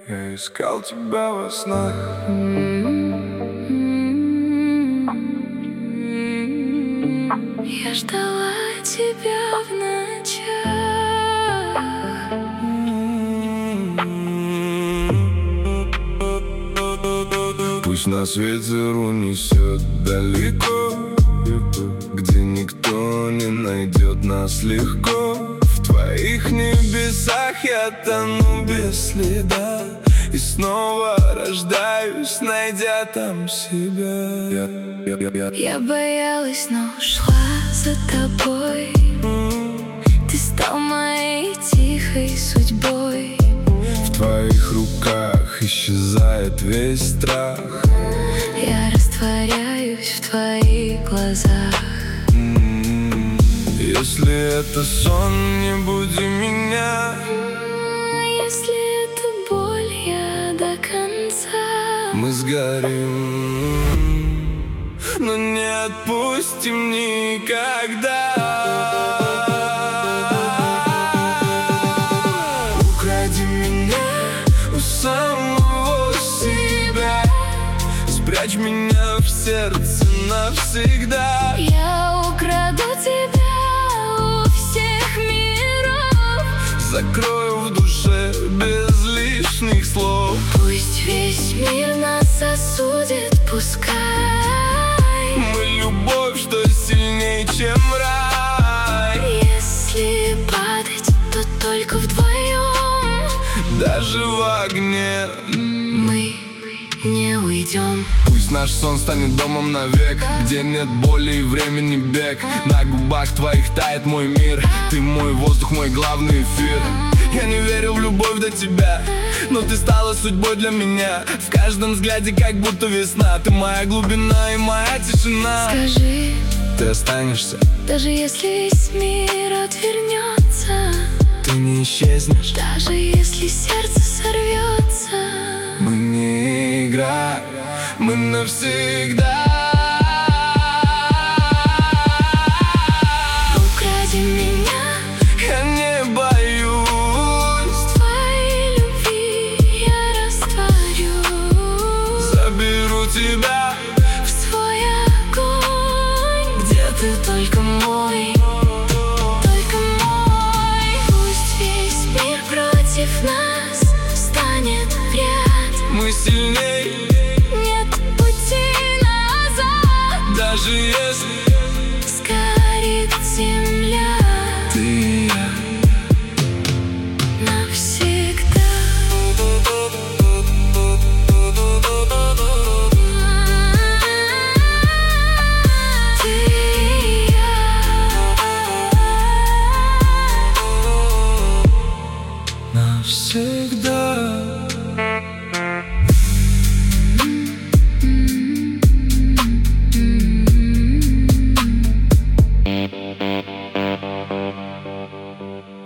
Я искал тебя во снах. Я ждала тебя в ночах. Пусть нас ветер унесет далеко, где никто не найдет нас легко. В твоих небесах я тону без следа и снова рождаюсь, найдя там себя. Я боялась, но шла за тобой. Ты стал моей тихой судьбой. В твоих руках исчезает весь страх. Я растворяюсь в твоих глазах. Если это сон, не буди меня. Если это боль, я до конца. Мы сгорим, но не отпустим никогда. Укради меня у самого себя, спрячь меня в сердце навсегда. Я украду тебя у всех миров, закрою в душе без лишних слов. пусть весь мир нас осудит, пускай. Мы любовь, что сильнее, чем рай. Если падать, то только вдвоем. Даже в огне Мы не уйдем. Пусть наш сон станет домом навек, где нет боли и времени бег. На губах твоих тает мой мир. Ты мой воздух, мой главный эфир. Я не верил в любовь до тебя, но ты стала судьбой для меня. В каждом взгляде как будто весна. Ты моя глубина и моя тишина. Скажи, ты останешься, даже если весь мир отвернется, ты не исчезнешь, даже если сердце сорвется. Мы не игра, мы навсегда. Укради меня, Я не боюсь, твоей любви я растворюсь. заберу тебя В свой огонь, где ты только мой, только мой. Пусть весь мир против нас встанет в ряд. мы сильней, Нет пути назад. даже если Сгорит земля ты и я. навсегда. Ты и я Навсегда.